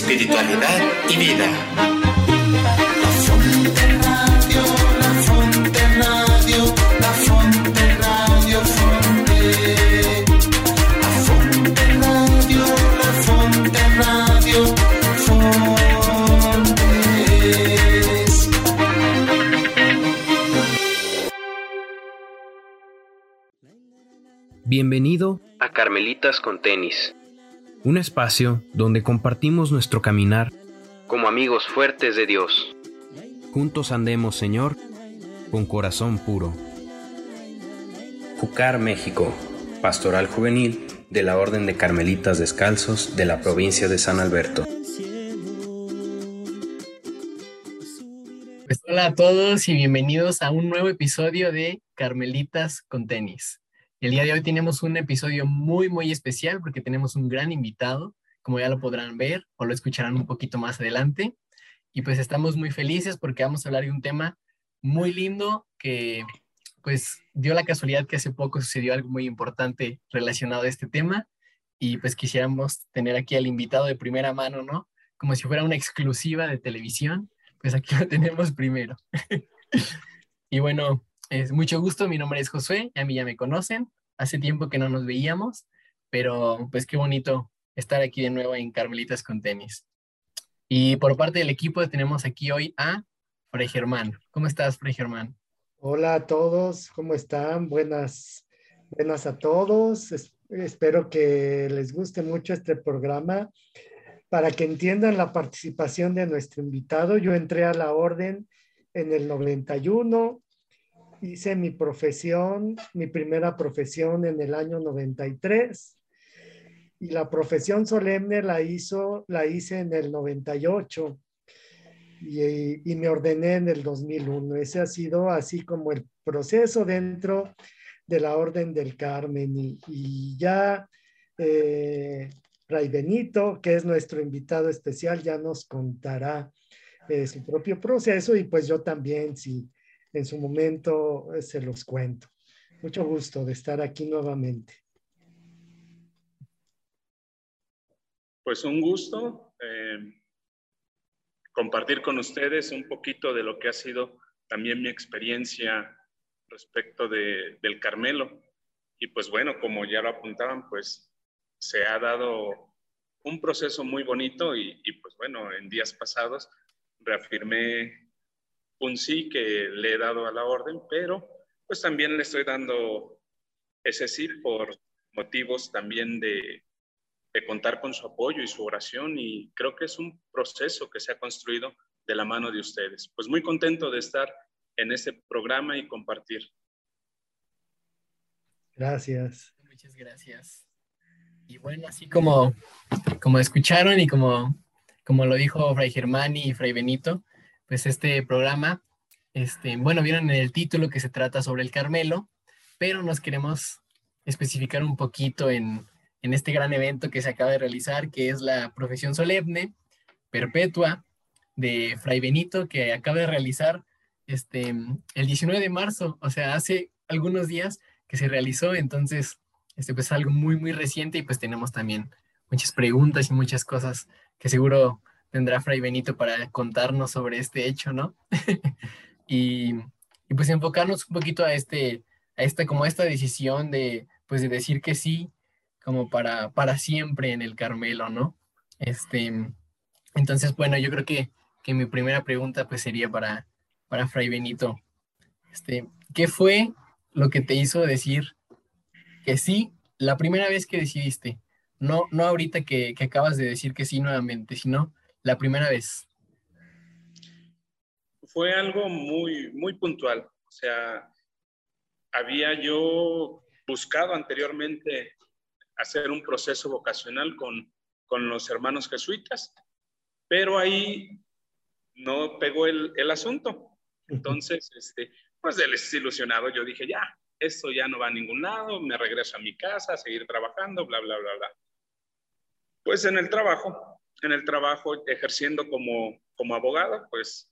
espiritualidad y vida. La Fonte Radio, la Fonte Radio, la Fonte Radio, Fonte. La Fonte Radio, la Fonte Radio, Fontes. Bienvenido a Carmelitas con Tenis, un espacio donde compartimos nuestro caminar como amigos fuertes de Dios. Juntos andemos, Señor, con corazón puro. Júcar, México, Pastoral Juvenil de la Orden de Carmelitas Descalzos de la provincia de San Alberto. Pues hola a todos y bienvenidos a un nuevo episodio de Carmelitas con Tenis. El día de hoy tenemos un episodio muy especial porque tenemos un gran invitado, como ya lo podrán ver o lo escucharán un poquito más adelante. Y pues estamos muy felices porque vamos a hablar de un tema muy lindo que pues dio la casualidad que hace poco sucedió algo muy importante relacionado a este tema y pues quisiéramos tener aquí al invitado de primera mano, ¿no? Como si fuera una exclusiva de televisión, pues aquí lo tenemos primero. Y bueno, es mucho gusto, mi nombre es Josué, a mí ya me conocen, hace tiempo que no nos veíamos, pero pues qué bonito estar aquí de nuevo en Carmelitas con Tenis. Y por parte del equipo tenemos aquí hoy a Fray Germán. ¿Cómo estás, Fray Germán? Hola a todos, ¿cómo están? Buenas a todos. Espero que les guste mucho este programa. Para que entiendan la participación de nuestro invitado, yo entré a la orden en el 91, hice mi primera profesión en el año 93 y la profesión solemne la hice en el 98 y me ordené en el 2001. Ese ha sido así como el proceso dentro de la Orden del Carmen y ya Fray Benito, que es nuestro invitado especial, ya nos contará su propio proceso y pues yo también, si en su momento se los cuento. Mucho gusto de estar aquí nuevamente. Pues un gusto compartir con ustedes un poquito de lo que ha sido también mi experiencia respecto del Carmelo. Y pues bueno, como ya lo apuntaban, pues se ha dado un proceso muy bonito y pues bueno, en días pasados reafirmé un sí que le he dado a la orden, pero pues también le estoy dando ese sí por motivos también de contar con su apoyo y su oración, y creo que es un proceso que se ha construido de la mano de ustedes. Pues muy contento de estar en este programa y compartir. Gracias. Muchas gracias. Y bueno, así como escucharon y como lo dijo Fray Germán y Fray Benito, pues este programa, bueno, vieron en el título que se trata sobre el Carmelo, pero nos queremos especificar un poquito en este gran evento que se acaba de realizar, que es la profesión solemne perpetua de Fray Benito, que acaba de realizar el 19 de marzo, o sea, hace algunos días que se realizó. Entonces, pues es algo muy reciente y pues tenemos también muchas preguntas y muchas cosas que seguro tendrá Fray Benito para contarnos sobre este hecho, ¿no? y pues enfocarnos un poquito a esta decisión de decir que sí, como para siempre en el Carmelo, ¿no? Entonces, bueno, yo creo que mi primera pregunta pues sería para Fray Benito. ¿Qué fue lo que te hizo decir que sí la primera vez que decidiste? No ahorita que acabas de decir que sí nuevamente, sino la primera vez. Fue algo muy puntual. O sea, había yo buscado anteriormente hacer un proceso vocacional con los hermanos jesuitas, pero ahí no pegó el asunto. Entonces, pues desilusionado, yo dije, ya, esto ya no va a ningún lado, me regreso a mi casa a seguir trabajando, bla. Pues en el trabajo, ejerciendo como abogado, pues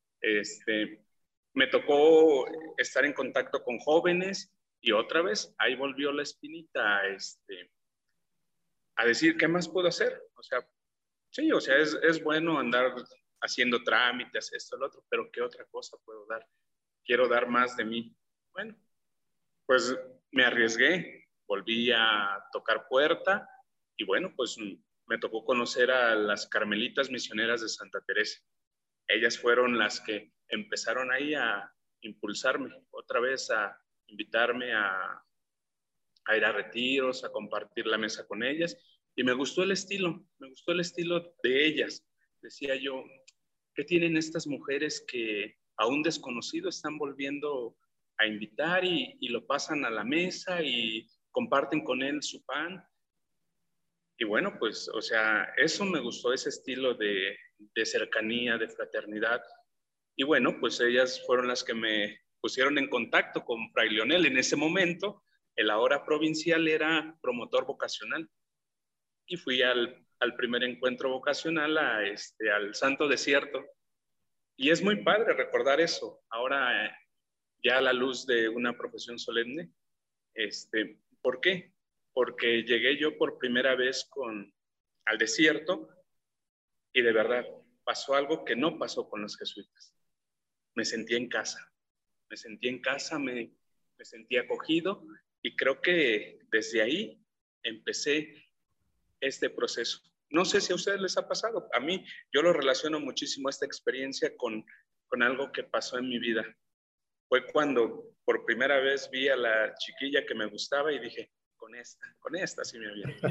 me tocó estar en contacto con jóvenes y otra vez ahí volvió la espinita a decir, ¿qué más puedo hacer? O sea, Sí, o sea, es bueno andar haciendo trámites, esto, lo otro, pero ¿qué otra cosa puedo dar? Quiero dar más de mí. Bueno, pues me arriesgué, volví a tocar puerta y bueno, pues me tocó conocer a las Carmelitas Misioneras de Santa Teresa. Ellas fueron las que empezaron ahí a impulsarme otra vez, a invitarme a ir a retiros, a compartir la mesa con ellas. Y me gustó el estilo de ellas. Decía yo, ¿qué tienen estas mujeres que a un desconocido están volviendo a invitar y lo pasan a la mesa y comparten con él su pan? Y bueno, pues, o sea, eso me gustó, ese estilo de cercanía, de fraternidad. Y bueno, pues ellas fueron las que me pusieron en contacto con Fray Leonel. En ese momento, el ahora provincial era promotor vocacional. Y fui al primer encuentro vocacional, al Santo Desierto. Y es muy padre recordar eso. Ahora, ya a la luz de una profesión solemne. ¿Por qué? Porque llegué yo por primera vez al desierto y de verdad pasó algo que no pasó con los jesuitas. Me sentí en casa. Me sentí en casa, me sentí acogido y creo que desde ahí empecé este proceso. No sé si a ustedes les ha pasado. A mí, yo lo relaciono muchísimo esta experiencia con algo que pasó en mi vida. Fue cuando por primera vez vi a la chiquilla que me gustaba y dije, con esta sí me aviento.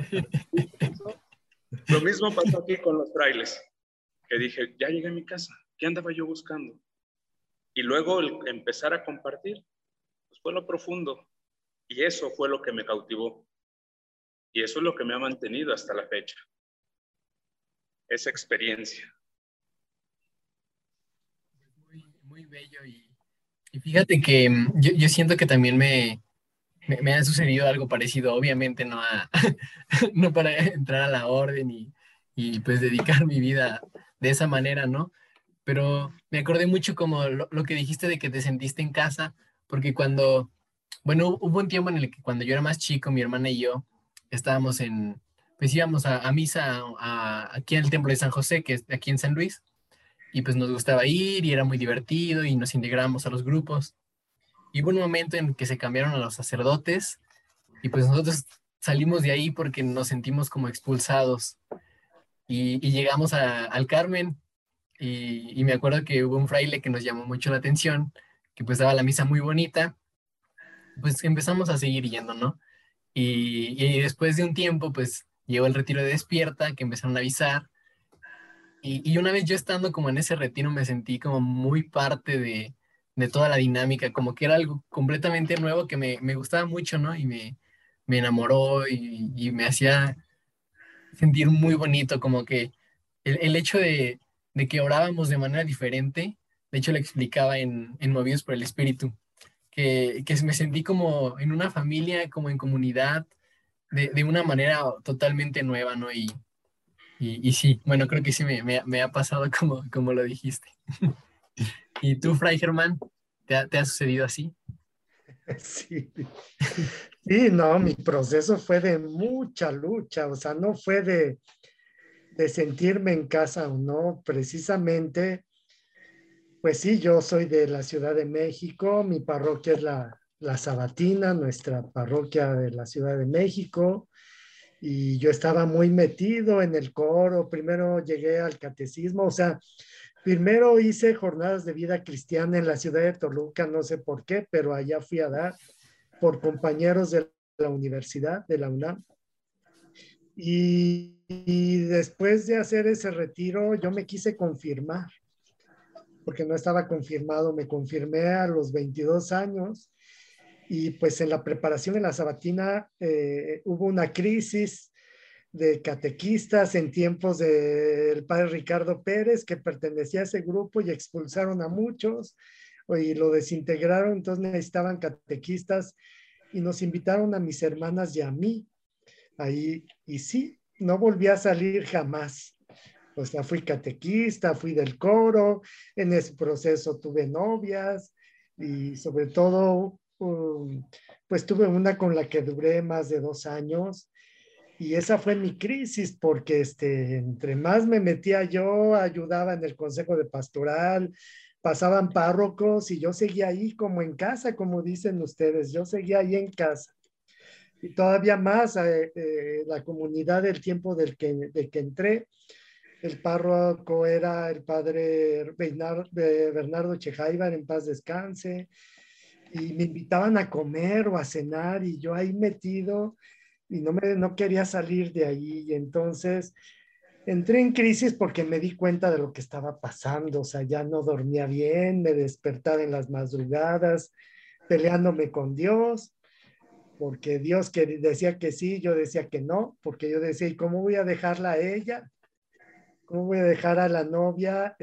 Lo mismo pasó aquí con los frailes, que dije, ya llegué a mi casa, ¿qué andaba yo buscando? Y luego el empezar a compartir, pues fue lo profundo. Y eso fue lo que me cautivó. Y eso es lo que me ha mantenido hasta la fecha. Esa experiencia. Muy, muy bello y fíjate que yo siento que también me ha sucedido algo parecido, obviamente no, no para entrar a la orden y pues dedicar mi vida de esa manera, ¿no? Pero me acordé mucho como lo que dijiste de que te sentiste en casa, porque bueno, hubo un tiempo en el que cuando yo era más chico, mi hermana y yo estábamos pues íbamos a misa aquí al Templo de San José, que es aquí en San Luis, y pues nos gustaba ir y era muy divertido y nos integramos a los grupos. Y hubo un momento en que se cambiaron a los sacerdotes y pues nosotros salimos de ahí porque nos sentimos como expulsados y llegamos al Carmen y me acuerdo que hubo un fraile que nos llamó mucho la atención, que pues daba la misa muy bonita, pues empezamos a seguir yendo, ¿no? Y después de un tiempo pues llegó el retiro de despierta, que empezaron a avisar y una vez yo estando como en ese retiro me sentí como muy parte de toda la dinámica, como que era algo completamente nuevo que me gustaba mucho, ¿no? Y me enamoró y me hacía sentir muy bonito, como que el hecho de que orábamos de manera diferente, de hecho lo explicaba en Movidos por el Espíritu, que me sentí como en una familia, como en comunidad, de una manera totalmente nueva, ¿no? Y sí, bueno, creo que sí me ha pasado como lo dijiste. ¿Y tú, Fray Germán, te ha sucedido así? Sí. Sí, no, mi proceso fue de mucha lucha, o sea, no fue de sentirme en casa o no, precisamente, pues sí, yo soy de la Ciudad de México, mi parroquia es la Sabatina, nuestra parroquia de la Ciudad de México, y yo estaba muy metido en el coro, primero llegué al catecismo, o sea, primero hice jornadas de vida cristiana en la ciudad de Toluca, no sé por qué, pero allá fui a dar por compañeros de la universidad, de la UNAM. Y después de hacer ese retiro, yo me quise confirmar, porque no estaba confirmado, me confirmé a los 22 años y pues en la preparación de la sabatina hubo una crisis de catequistas en tiempos del padre Ricardo Pérez, que pertenecía a ese grupo y expulsaron a muchos y lo desintegraron, entonces necesitaban catequistas y nos invitaron a mis hermanas y a mí ahí, y sí, no volví a salir jamás. O sea, fui catequista, fui del coro, en ese proceso tuve novias y sobre todo, pues tuve una con la que duré más de 2 años Y esa fue mi crisis, porque entre más me metía yo, ayudaba en el consejo de pastoral, pasaban párrocos y yo seguía ahí como en casa, como dicen ustedes, yo seguía ahí en casa. Y todavía más, la comunidad del tiempo del que entré, el párroco era el padre Bernardo Chejaibar, en paz descanse, y me invitaban a comer o a cenar y yo ahí metido y no quería salir de ahí. Y entonces entré en crisis porque me di cuenta de lo que estaba pasando, o sea, ya no dormía bien, me despertaba en las madrugadas, peleándome con Dios, porque Dios que decía que sí, yo decía que no, porque yo decía, ¿y cómo voy a dejarla a ella? ¿Cómo voy a dejar a la novia?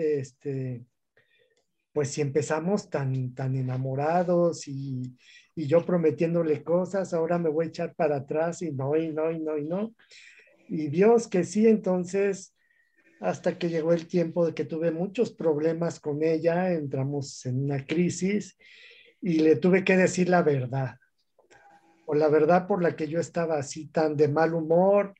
Pues si empezamos tan enamorados y yo prometiéndole cosas, ahora me voy a echar para atrás y no, y no, y no, y no. Y Dios que sí, entonces, hasta que llegó el tiempo de que tuve muchos problemas con ella, entramos en una crisis y le tuve que decir la verdad, o la verdad por la que yo estaba así tan de mal humor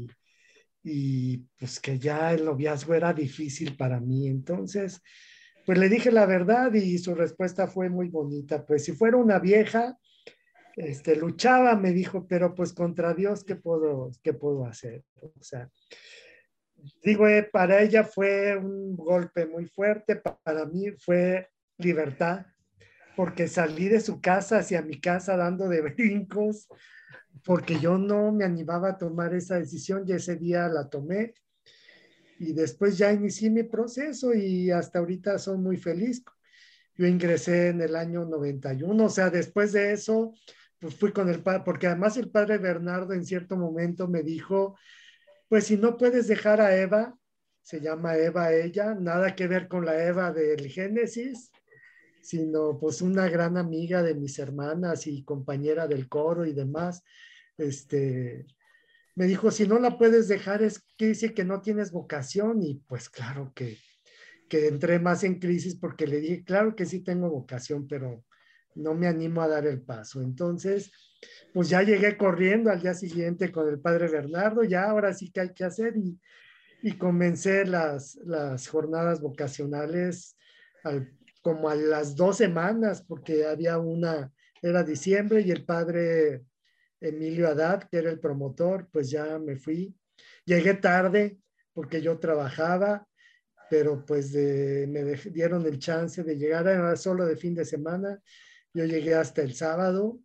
y pues que ya el noviazgo era difícil para mí. Entonces, pues le dije la verdad y su respuesta fue muy bonita. Pues si fuera una vieja, luchaba, me dijo, pero pues contra Dios, qué puedo hacer? O sea, digo, para ella fue un golpe muy fuerte, para mí fue libertad, porque salí de su casa hacia mi casa dando de brincos, porque yo no me animaba a tomar esa decisión y ese día la tomé y después ya inicié mi proceso y hasta ahorita soy muy feliz. Yo ingresé en el año 91, o sea, después de eso, pues fui con el padre, porque además el padre Bernardo en cierto momento me dijo, pues si no puedes dejar a Eva, se llama Eva ella, nada que ver con la Eva del Génesis, sino pues una gran amiga de mis hermanas y compañera del coro y demás, este, me dijo, si no la puedes dejar es que dice que no tienes vocación y pues claro que entré más en crisis porque le dije, claro que sí tengo vocación, pero no me animo a dar el paso. Entonces, pues ya llegué corriendo al día siguiente con el padre Bernardo, ya ahora sí que hay que hacer y comencé las jornadas vocacionales como a las 2 semanas, porque había era diciembre y el padre Emilio Haddad, que era el promotor, pues ya me fui. Llegué tarde porque yo trabajaba, pero pues me dieron el chance de llegar, era solo de fin de semana. Yo llegué hasta el sábado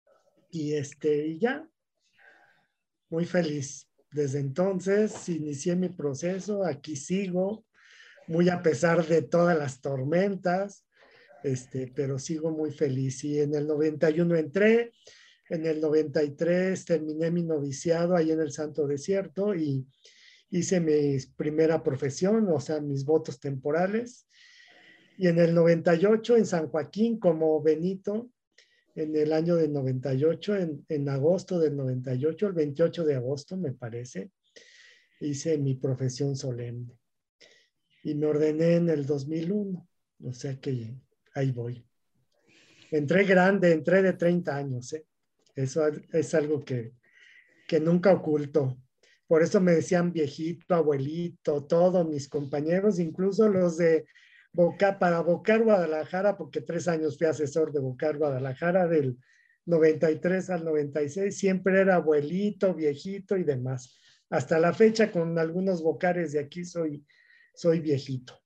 y ya, muy feliz. Desde entonces inicié mi proceso, aquí sigo, muy a pesar de todas las tormentas, pero sigo muy feliz. Y en el 91 entré, en el 93 terminé mi noviciado ahí en el Santo Desierto y hice mi primera profesión, o sea, mis votos temporales. Y en el 98 en San Joaquín como Benito, en el año del 98, en agosto del 98, el 28 de agosto me parece, hice mi profesión solemne. Y me ordené en el 2001, o sea que ahí voy. Entré grande, entré de 30 años, ¿eh? Eso es algo que nunca oculto. Por eso me decían viejito, abuelito, todos mis compañeros, incluso los de para Vocar Guadalajara, porque 3 años fui asesor de Vocar Guadalajara del 93 al 96, siempre era abuelito, viejito y demás. Hasta la fecha con algunos vocares de aquí soy viejito.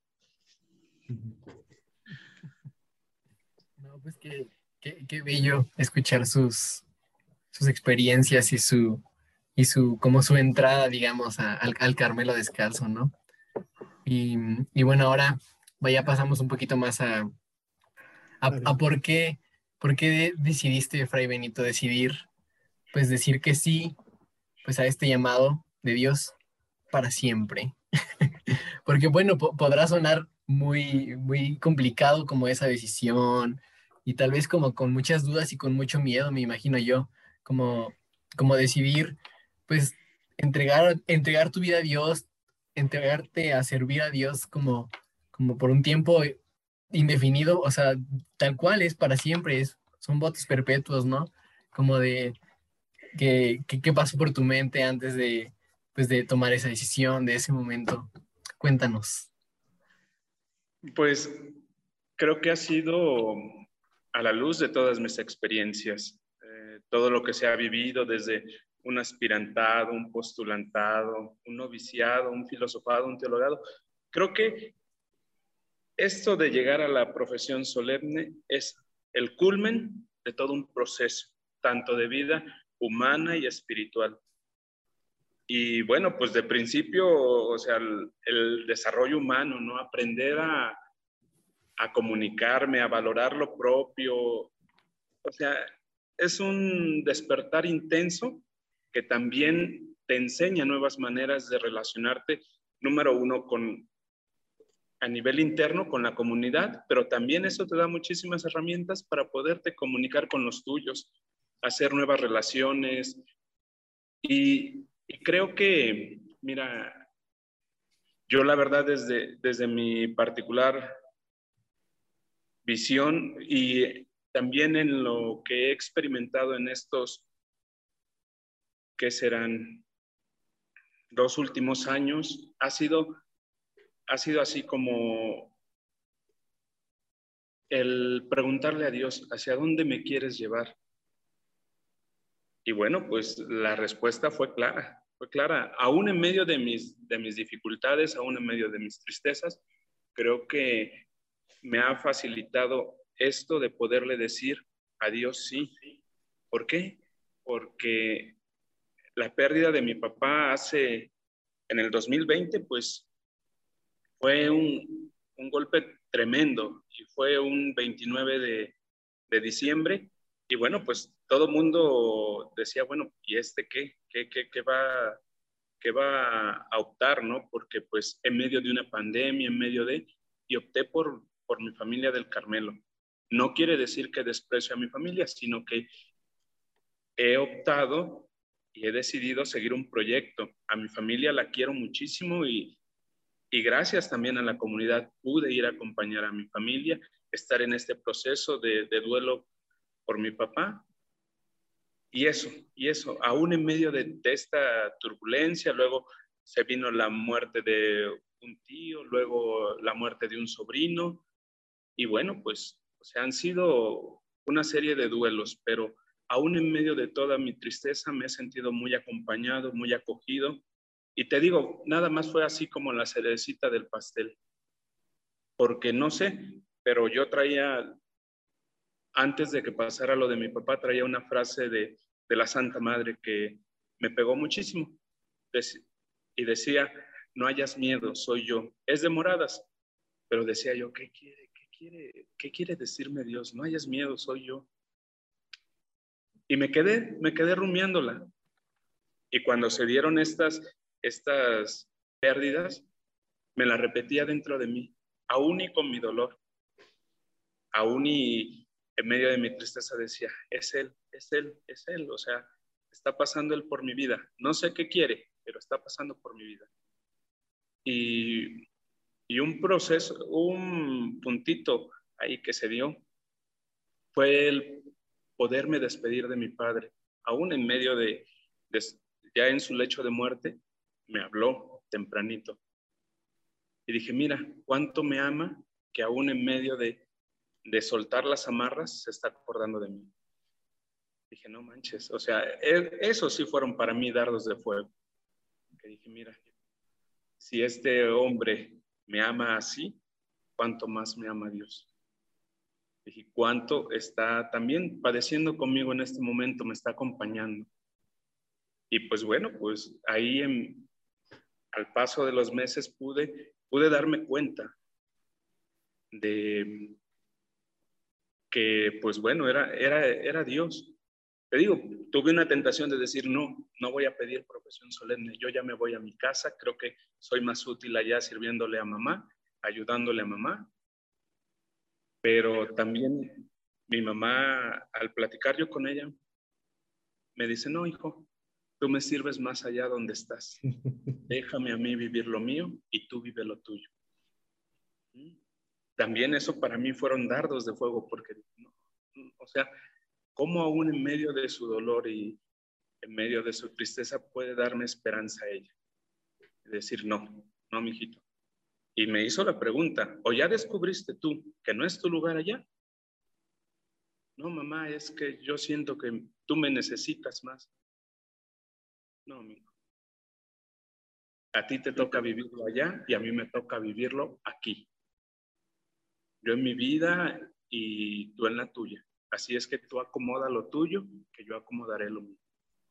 No, pues qué bello escuchar sus experiencias y como su entrada, digamos, al Carmelo Descalzo, ¿no? Y bueno, ahora ya pasamos un poquito más a por qué decidiste, Fray Benito, pues decir que sí, pues a este llamado de Dios para siempre. Porque bueno, podrá sonar muy, muy complicado como esa decisión y tal vez como con muchas dudas y con mucho miedo, me imagino yo, como, como decidir, pues entregar tu vida a Dios, entregarte a servir a Dios como por un tiempo indefinido, o sea, tal cual es para siempre, son votos perpetuos, ¿no? Como de ¿Qué pasó por tu mente antes de, pues, de tomar esa decisión, de ese momento? Cuéntanos. Pues creo que ha sido a la luz de todas mis experiencias, todo lo que se ha vivido desde un aspirantado, un postulantado, un noviciado, un filosofado, un teologado. Creo que esto de llegar a la profesión solemne es el culmen de todo un proceso, tanto de vida humana y espiritual. Y bueno, pues de principio, o sea, el desarrollo humano, ¿no? Aprender a comunicarme, a valorar lo propio. O sea, es un despertar intenso que también te enseña nuevas maneras de relacionarte, número uno, a nivel interno con la comunidad, pero también eso te da muchísimas herramientas para poderte comunicar con los tuyos, hacer nuevas relaciones. Y creo que, mira, yo la verdad desde mi particular visión y también en lo que he experimentado en estos, que serán 2 últimos años, ha sido así como el preguntarle a Dios, ¿hacia dónde me quieres llevar? Y bueno, pues la respuesta fue clara. Aún en medio de mis dificultades, aún en medio de mis tristezas, creo que me ha facilitado esto de poderle decir a Dios sí. ¿Por qué? Porque la pérdida de mi papá en el 2020, pues fue un golpe tremendo y fue un 29 de diciembre. Y bueno, pues todo el mundo decía, bueno, ¿y este qué va a optar, no? Porque pues en medio de una pandemia, y opté por mi familia del Carmelo. No quiere decir que desprecio a mi familia, sino que he optado y he decidido seguir un proyecto. A mi familia la quiero muchísimo y gracias también a la comunidad pude ir a acompañar a mi familia, estar en este proceso de duelo por mi papá. Y eso, aún en medio de esta turbulencia, luego se vino la muerte de un tío, luego la muerte de un sobrino, y bueno, pues, o sea, han sido una serie de duelos, pero aún en medio de toda mi tristeza me he sentido muy acompañado, muy acogido, y te digo, nada más fue así como la cerecita del pastel, porque no sé, pero yo traía, antes de que pasara lo de mi papá, traía una frase de la Santa Madre que me pegó muchísimo. Y decía, no hayas miedo, soy yo. Es de Moradas, pero decía yo, ¿qué quiere decirme Dios? No hayas miedo, soy yo. Y me quedé rumiándola. Y cuando se dieron estas pérdidas, me la repetía dentro de mí, aún y con mi dolor, aún y en medio de mi tristeza decía, es Él, es Él, es Él, o sea, está pasando Él por mi vida. No sé qué quiere, pero está pasando por mi vida. Y, y un proceso, un puntito ahí que se dio, fue el poderme despedir de mi padre, aún en medio ya en su lecho de muerte, me habló tempranito. Y dije, mira, cuánto me ama que aún en medio de soltar las amarras se está acordando de mí. Dije, no manches, o sea, esos sí fueron para mí dardos de fuego. Que dije, mira, si este hombre me ama así, ¿cuánto más me ama Dios? Dije, ¿cuánto está también padeciendo conmigo en este momento? Me está acompañando. Y pues bueno, pues ahí al paso de los meses pude darme cuenta de que, pues bueno, era Dios. Te digo, tuve una tentación de decir, no voy a pedir profesión solemne, yo ya me voy a mi casa, creo que soy más útil allá sirviéndole a mamá, ayudándole a mamá, pero también mi mamá, al platicar yo con ella, me dice, no, hijo, tú me sirves más allá donde estás, déjame a mí vivir lo mío y tú vive lo tuyo. También eso para mí fueron dardos de fuego, porque, o sea, cómo aún en medio de su dolor y en medio de su tristeza, puede darme esperanza a ella. Y decir, no, no, mijito. Y me hizo la pregunta, ¿o ya descubriste tú que no es tu lugar allá? No, mamá, es que yo siento que tú me necesitas más. No, amigo. A ti te toca vivirlo allá y a mí me toca vivirlo aquí. Yo en mi vida y tú en la tuya. Así es que tú acomoda lo tuyo, que yo acomodaré lo mío.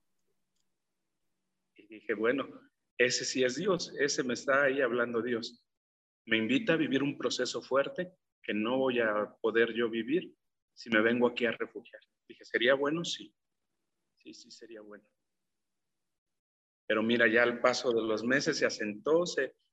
Y dije, bueno, ese sí es Dios, ese me está ahí hablando Dios. Me invita a vivir un proceso fuerte que no voy a poder yo vivir si me vengo aquí a refugiar. Dije, ¿sería bueno? Sí. Sí, sería bueno. Pero mira, ya al paso de los meses se asentó,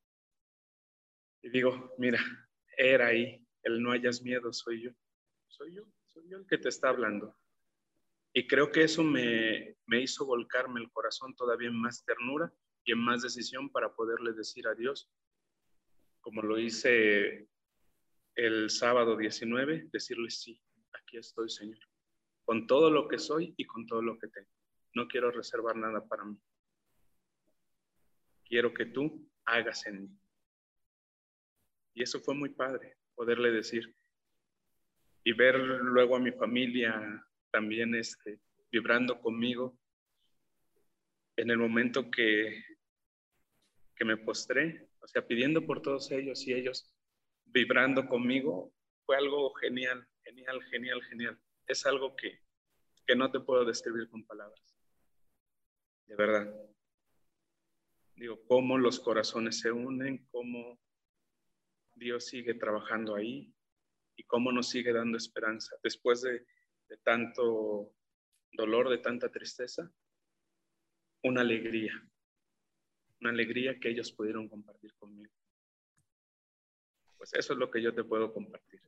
y digo, mira, era ahí, el no hayas miedo, soy yo. Soy yo el que te está hablando. Y creo que eso me hizo volcarme el corazón todavía en más ternura y en más decisión para poderle decir a Dios, como lo hice el sábado 19, decirle sí, aquí estoy, Señor, con todo lo que soy y con todo lo que tengo. No quiero reservar nada para mí. Quiero que tú hagas en mí. Y eso fue muy padre, poderle decir. Y ver luego a mi familia también vibrando conmigo en el momento que me postré, o sea, pidiendo por todos ellos y ellos vibrando conmigo, fue algo genial, genial, genial, genial. Es algo que no te puedo describir con palabras. De verdad. Digo, cómo los corazones se unen, cómo Dios sigue trabajando ahí y cómo nos sigue dando esperanza. Después de tanto dolor, de tanta tristeza, una alegría que ellos pudieron compartir conmigo. Pues eso es lo que yo te puedo compartir.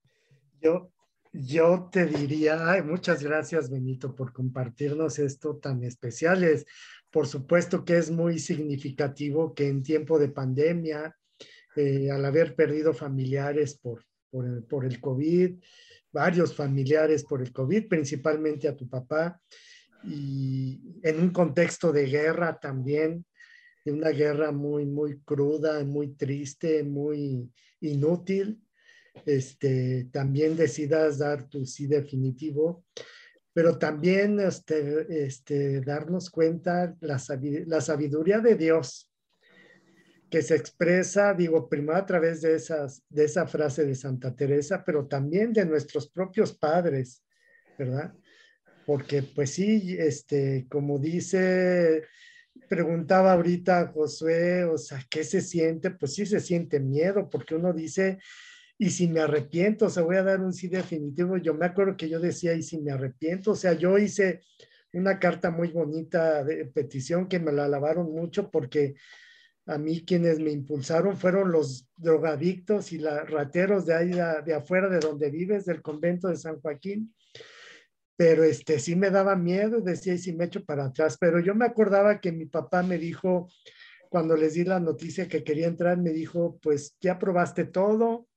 Yo te diría, ay, muchas gracias, Benito, por compartirnos esto tan especial. Por supuesto que es muy significativo que en tiempo de pandemia, al haber perdido familiares por el COVID, varios familiares por el COVID, principalmente a tu papá, y en un contexto de guerra también, de una guerra muy, muy cruda, muy triste, muy inútil, también decidas dar tu sí definitivo, pero también darnos cuenta la sabiduría de Dios que se expresa, digo, primero a través de esa frase de Santa Teresa, pero también de nuestros propios padres, ¿verdad? Porque pues sí, como preguntaba ahorita Josué, o sea, ¿qué se siente? Pues sí se siente miedo, porque uno dice, y si me arrepiento, o sea, voy a dar un sí definitivo. Yo me acuerdo que yo decía, y si me arrepiento, o sea, yo hice una carta muy bonita de petición que me la alabaron mucho porque a mí quienes me impulsaron fueron los drogadictos y los rateros de ahí de afuera de donde vives, del convento de San Joaquín. Pero sí me daba miedo, decía, y si me echo para atrás. Pero yo me acordaba que mi papá me dijo, cuando les di la noticia que quería entrar, me dijo, pues ya probaste todo,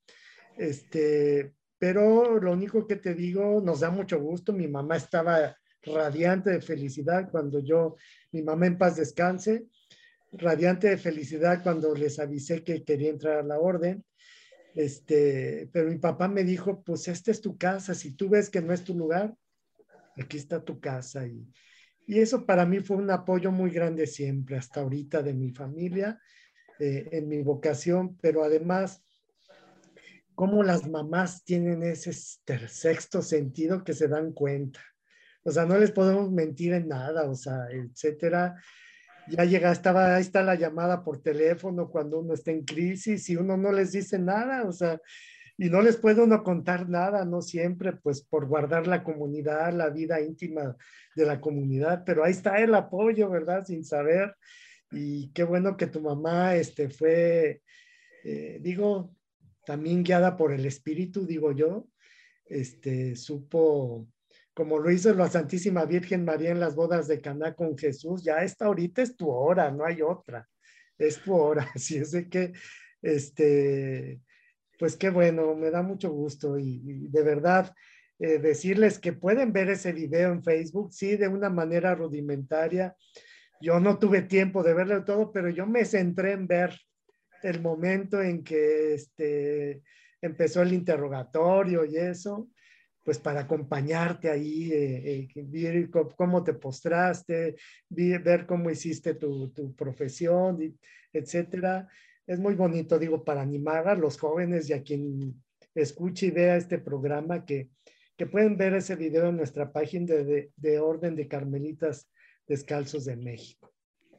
pero lo único que te digo, nos da mucho gusto. Mi mamá estaba radiante de felicidad cuando mi mamá en paz descanse, radiante de felicidad cuando les avisé que quería entrar a la orden. Pero mi papá me dijo, pues esta es tu casa, si tú ves que no es tu lugar, aquí está tu casa. Y eso para mí fue un apoyo muy grande siempre, hasta ahorita de mi familia, en mi vocación, pero además, cómo las mamás tienen ese sexto sentido que se dan cuenta. O sea, no les podemos mentir en nada, o sea, etcétera. Ya ahí está la llamada por teléfono cuando uno está en crisis y uno no les dice nada, o sea, y no les puede uno contar nada, no siempre, pues por guardar la comunidad, la vida íntima de la comunidad, pero ahí está el apoyo, ¿verdad? Sin saber. Y qué bueno que tu mamá fue, digo, también guiada por el Espíritu, digo yo, supo, como lo hizo la Santísima Virgen María en las bodas de Caná con Jesús, ya esta ahorita es tu hora, no hay otra, es tu hora, así es de que, pues qué bueno, me da mucho gusto y de verdad, decirles que pueden ver ese video en Facebook, sí, de una manera rudimentaria. Yo no tuve tiempo de verlo todo, pero yo me centré en ver el momento en que empezó el interrogatorio y eso, pues para acompañarte ahí, ver cómo te postraste, ver cómo hiciste tu profesión, etcétera. Es muy bonito, digo, para animar a los jóvenes y a quien escuche y vea este programa, que pueden ver ese video en nuestra página de Orden de Carmelitas Descalzos de México.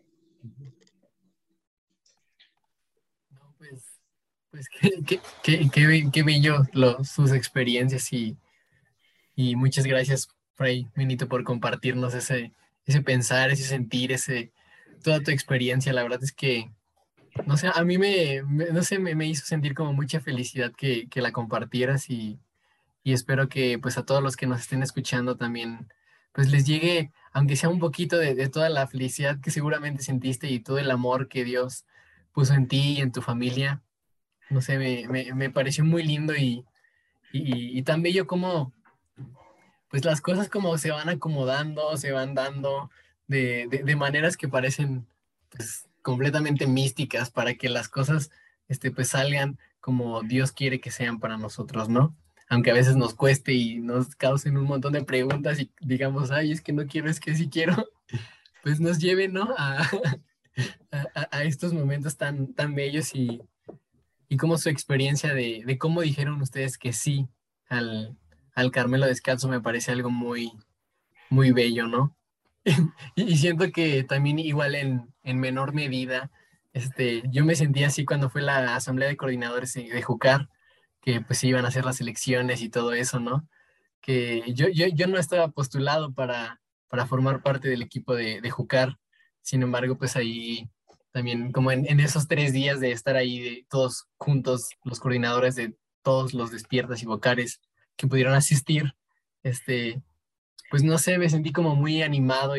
No, pues qué bello sus experiencias y muchas gracias, Fray Benito, por compartirnos ese pensar, ese sentir, toda tu experiencia. La verdad es que, no sé, a mí no sé, me hizo sentir como mucha felicidad que la compartieras y espero que pues a todos los que nos estén escuchando también pues les llegue, aunque sea un poquito de toda la felicidad que seguramente sentiste y todo el amor que Dios puso en ti y en tu familia. No sé, me pareció muy lindo y tan bello como pues las cosas como se van acomodando, se van dando de maneras que parecen pues completamente místicas para que las cosas pues salgan como Dios quiere que sean para nosotros, ¿no? Aunque a veces nos cueste y nos causen un montón de preguntas y digamos, ay, es que no quiero, es que sí quiero, pues nos lleven, ¿no? A estos momentos tan bellos y como su experiencia de cómo dijeron ustedes que sí al Carmelo Descalzo me parece algo muy bello, ¿no? Y siento que también igual en menor medida, yo me sentí así cuando fue la asamblea de coordinadores de Jucar, que pues iban a hacer las elecciones y todo eso, ¿no? Que yo no estaba postulado para formar parte del equipo de Jucar, sin embargo, pues ahí también como en esos 3 días de estar ahí de todos juntos, los coordinadores de todos los despiertas y vocares que pudieron asistir, pues no sé, me sentí como muy animado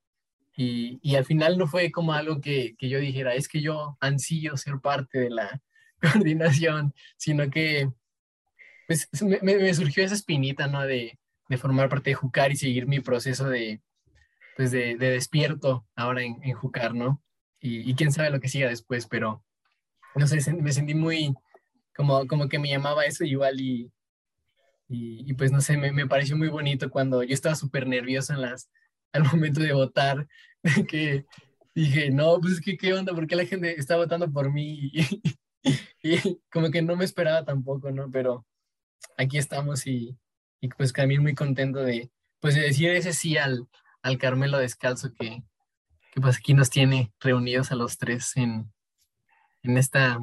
y al final no fue como algo que yo dijera, es que yo ansío ser parte de la coordinación, sino que pues me surgió esa espinita, ¿no? De formar parte de Jucar y seguir mi proceso pues de despierto ahora en Jucar, ¿no? Y quién sabe lo que siga después, pero no sé, me sentí muy como que me llamaba eso igual y pues no sé, me pareció muy bonito cuando yo estaba súper nervioso al momento de votar, que dije, no, pues es que qué onda, ¿por qué la gente está votando por mí? Y como que no me esperaba tampoco, ¿no? Pero aquí estamos y pues también muy contento pues de decir ese sí al Carmelo Descalzo que pues aquí nos tiene reunidos a los tres en esta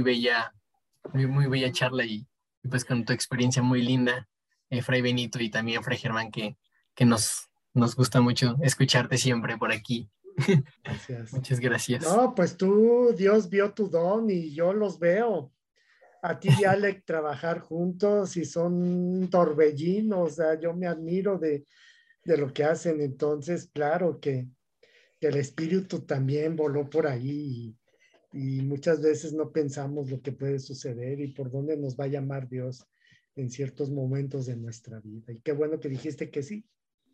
muy bella charla y pues con tu experiencia muy linda, Fray Benito y también Fray Germán, que nos gusta mucho escucharte siempre por aquí. Gracias. Muchas gracias. No, pues tú, Dios vio tu don y yo los veo. A ti y Alec trabajar juntos y son un torbellino, o sea, yo me admiro de lo que hacen. Entonces, claro que el espíritu también voló por ahí y muchas veces no pensamos lo que puede suceder y por dónde nos va a llamar Dios en ciertos momentos de nuestra vida. Y qué bueno que dijiste que sí.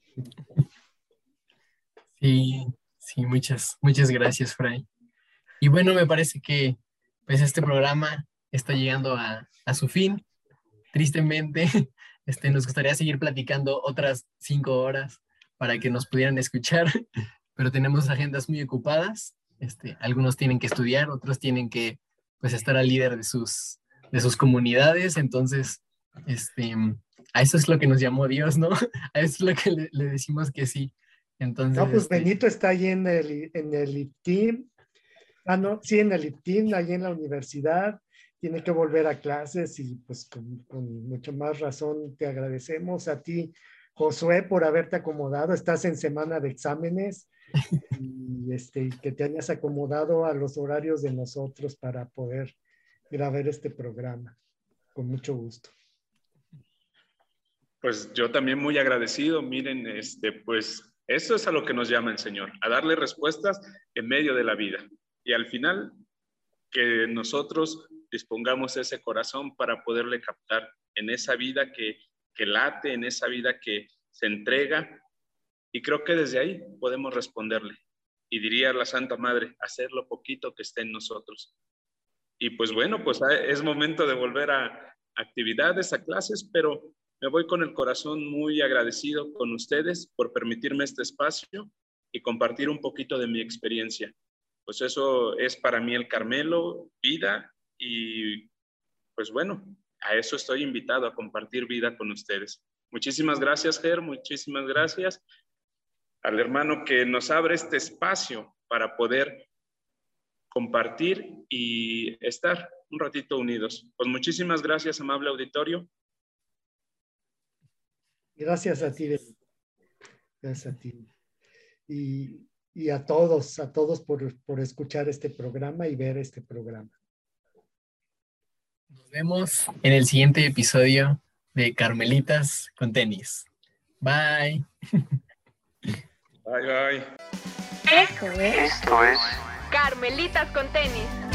Sí, sí, muchas gracias, Fray. Y bueno, me parece que pues este programa está llegando a su fin. Tristemente, nos gustaría seguir platicando otras 5 horas para que nos pudieran escuchar, pero tenemos agendas muy ocupadas. Algunos tienen que estudiar, otros tienen que pues estar al líder de sus comunidades. Entonces, a eso es lo que nos llamó Dios, ¿no? A eso es lo que le decimos que sí. Entonces, No, pues Benito está ahí en el IPTIM. Ah, no, sí, en el IPTIM, ahí en la universidad. Tiene que volver a clases y pues con mucho más razón te agradecemos a ti, Josué, por haberte acomodado. Estás en semana de exámenes y que te hayas acomodado a los horarios de nosotros para poder grabar este programa. Con mucho gusto. Pues yo también muy agradecido. Miren, pues eso es a lo que nos llama el Señor, a darle respuestas en medio de la vida. Y al final, que nosotros dispongamos ese corazón para poderle captar en esa vida que que late, en esa vida que se entrega. Y creo que desde ahí podemos responderle. Y diría la Santa Madre, hacer lo poquito que esté en nosotros. Y pues bueno, pues es momento de volver a actividades, a clases, pero me voy con el corazón muy agradecido con ustedes por permitirme este espacio y compartir un poquito de mi experiencia. Pues eso es para mí el Carmelo, vida, y pues bueno, a eso estoy invitado, a compartir vida con ustedes. Muchísimas gracias, Ger, muchísimas gracias al hermano que nos abre este espacio para poder compartir y estar un ratito unidos. Pues muchísimas gracias, amable auditorio. Gracias a ti, Benito. Gracias a ti. Y a todos por escuchar este programa y ver este programa. Nos vemos en el siguiente episodio de Carmelitas con Tenis. Bye. Bye, bye. Esto es Carmelitas con Tenis.